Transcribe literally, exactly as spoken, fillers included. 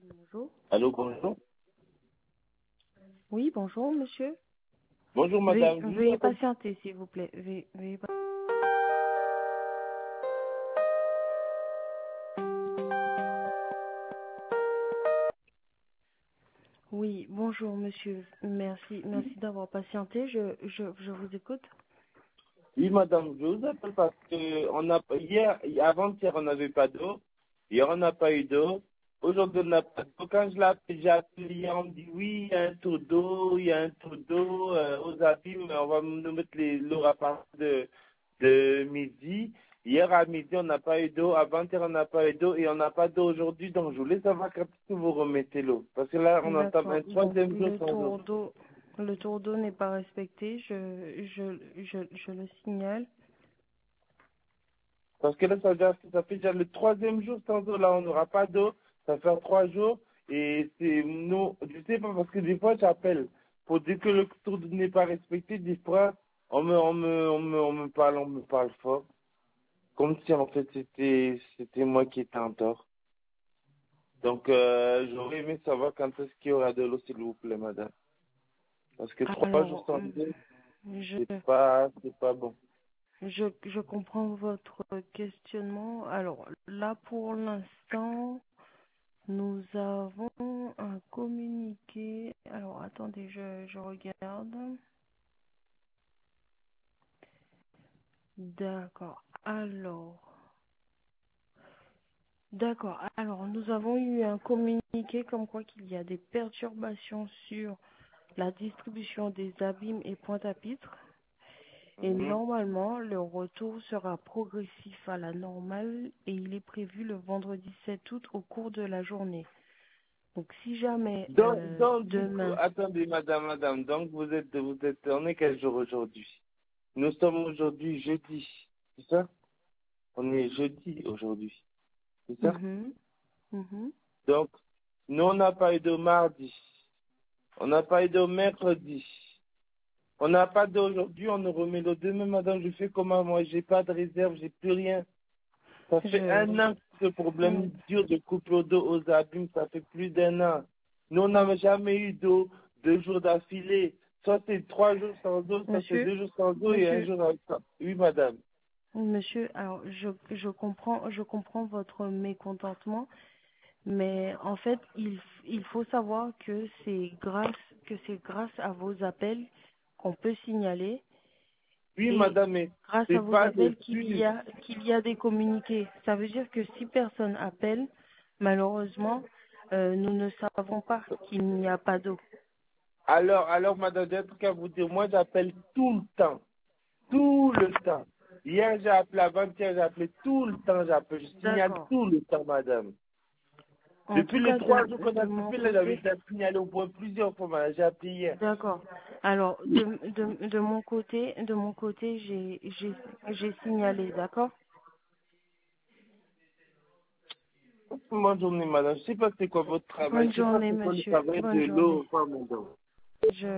Bonjour. Allô, bonjour. Oui, bonjour, monsieur. Bonjour, Veuillez, madame. Je vous veuillez appelle. patienter, s'il vous plaît. Veuillez, veuillez pa- Oui, bonjour, monsieur. Merci, merci d'avoir patienté. Je, je, je vous écoute. Oui, madame, je vous appelle parce que on a, hier, avant-hier, on n'avait pas d'eau. Hier, on n'a pas eu d'eau. Aujourd'hui, on n'a pas d'eau. Quand je l'appelle, j'ai appelé hier, on me dit oui, il y a un tour d'eau, il y a un tour d'eau euh, aux abîmes, mais on va nous mettre les, l'eau à partir de, de midi. Hier à midi, on n'a pas eu d'eau. Avant-hier, on n'a pas eu d'eau et on n'a pas d'eau aujourd'hui. Donc, je voulais savoir quand est-ce que vous remettez l'eau. Parce que là, on entame D'accord. un Donc, troisième jour le sans eau. tour d'eau, le tour d'eau n'est pas respecté. Je, je, je, je le signale. Parce que là, ça, veut dire que ça fait déjà le troisième jour sans eau. Là, on n'aura pas d'eau. Ça fait trois jours. Et c'est nous, je sais pas, parce que des fois, j'appelle pour dire que le tour n'est pas respecté. Des fois, on me, on me, on me, on me parle, on me parle fort. Comme si, en fait, c'était, c'était moi qui étais en tort. Donc, euh, j'aurais aimé savoir quand est-ce qu'il y aura de l'eau, s'il vous plaît, madame. Parce que trois jours Alors, sans hum, eau, je, c'est pas, c'est pas bon. je, je comprends votre questionnement. Alors, là, pour l'instant, nous avons un communiqué. Alors, attendez, je, je regarde. D'accord. Alors, d'accord. Alors, nous avons eu un communiqué comme quoi qu'il y a des perturbations sur la distribution des abîmes et pointe-à-pitre. Et Mhm. normalement, le retour sera progressif à la normale et il est prévu le vendredi sept août au cours de la journée. Donc, si jamais Donc, euh, donc, du coup, demain, attendez, madame, madame, donc vous êtes, vous êtes, on est quel jour aujourd'hui? Nous sommes aujourd'hui jeudi, c'est ça? On est jeudi aujourd'hui, c'est ça? mhm, mhm, Donc, nous, on n'a pas eu de mardi, on n'a pas eu de mercredi, on n'a pas d'aujourd'hui, on nous remet le demain, madame, je fais comment, moi, j'ai pas de réserve, j'ai plus rien. Ça fait je, un an que ce mm, problème dur de couple d'eau aux abîmes, ça fait plus d'un an. Nous, on n'avait jamais eu d'eau deux jours d'affilée. Soit c'est trois jours sans eau, soit c'est monsieur, deux jours sans eau et un monsieur, jour avec ça. Oui, madame. Monsieur, alors je, je comprends je comprends votre mécontentement, mais en fait il il faut savoir que c'est grâce que c'est grâce à vos appels qu'on peut signaler Oui, et madame, mais grâce à c'est vos pas des appels qu'il y plus. a qu'il y a des communiqués. Ça veut dire que si personne appelle, malheureusement, euh, nous ne savons pas qu'il n'y a pas d'eau. Alors, alors, madame, j'ai un truc à vous dire. Moi, j'appelle tout le temps. Tout le temps. Hier, j'ai appelé, avant-hier, j'ai appelé tout le temps, j'appelle. Je signale D'accord. tout le temps, madame. En Depuis tout les cas de, trois jours qu'on de a mon coupé, là, j'avais côté, déjà signalé au point plusieurs fois, madame. J'ai appelé hier. d'accord. Alors, de, de, de mon côté, de mon côté, j'ai, j'ai, j'ai signalé, d'accord? Bonne journée, madame. Je sais pas c'est quoi votre travail. Bonne Je sais pas journée, c'est quoi le monsieur. travail de Bonne journée. l'eau, quoi, madame. Je